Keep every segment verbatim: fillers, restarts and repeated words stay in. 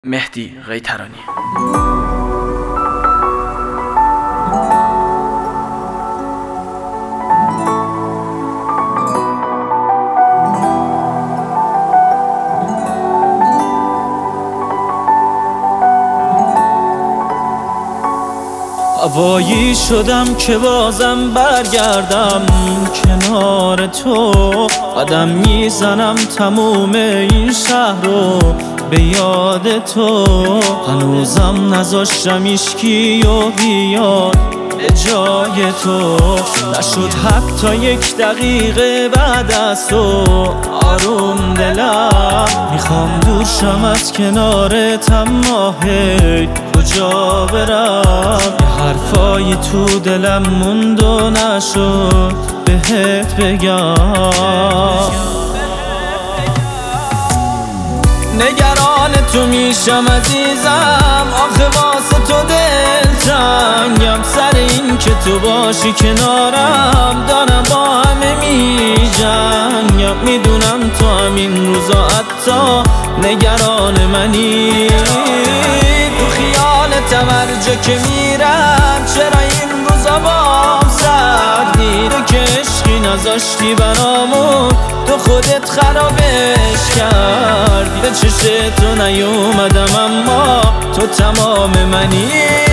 مهدی قیطرانی. هوایی شدم که بازم برگردم کنار تو، قدم میزنم تموم این شهر رو به یاد تو. هنوزم نذاشتم ایشکی و بیاد به جای تو. نشد حتی یک دقیقه بعد از تو آروم دلم. میخوام دور شم از کنارت اما هی کجا برم؟ یه حرفایی تو دلم موند و نشد بهت بگم. نگران تو میشم عزیزم، آخه واسه تو دلتنگم. سر این که تو باشی کنارم دارم با همه میجنگم. میدونم تو همین روزا حتی نگران منی. تو خیالتم هر جا که میرم، چرا این روزا بام سردی؟ تو که عشقی نذاشتی برامون، تو خودت خرابش کردی. به چشم تو نیومدم اما تو تمام منی.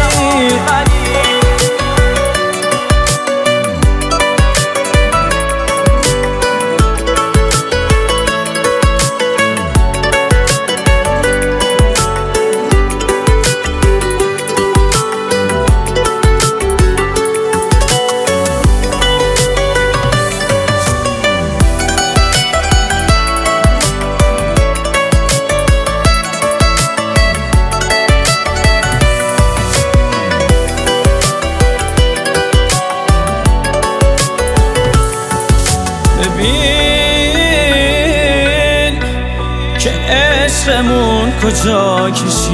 ببین که عشقمون کجا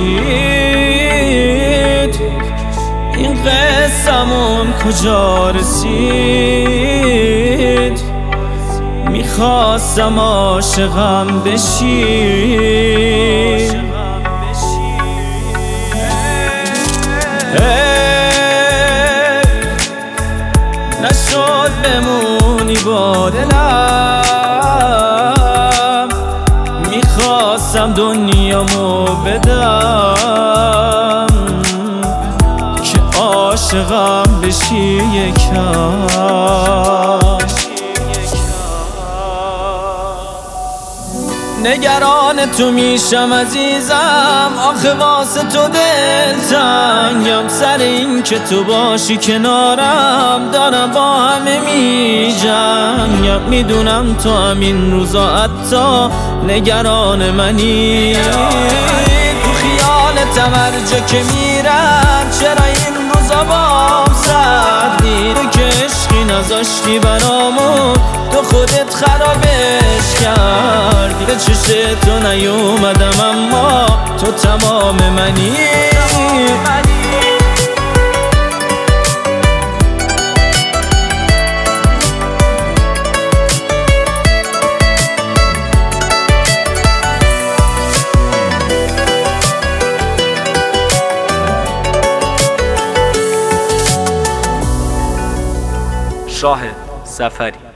کشید، این قصمون کجا رسید. میخواستم عاشقم بشی، نشد بمونی با دلم. میخواستم دنیامو بدم که عاشقم بشی یکم. نگران تو میشم عزیزم، آخه واسه تو دلتنگم. سر این که تو باشی کنارم دارم با همه میجنگم. میدونم تو همین روزا حتی نگران منی. تو خیالتم هر جا که میرم، چرا این روزا بام سردی؟ تو که عشقی نذاشتی برامون، تو خودت خرابش کردی. به چشم تو نیومدم اما تو تمام منی. شاهد سفری.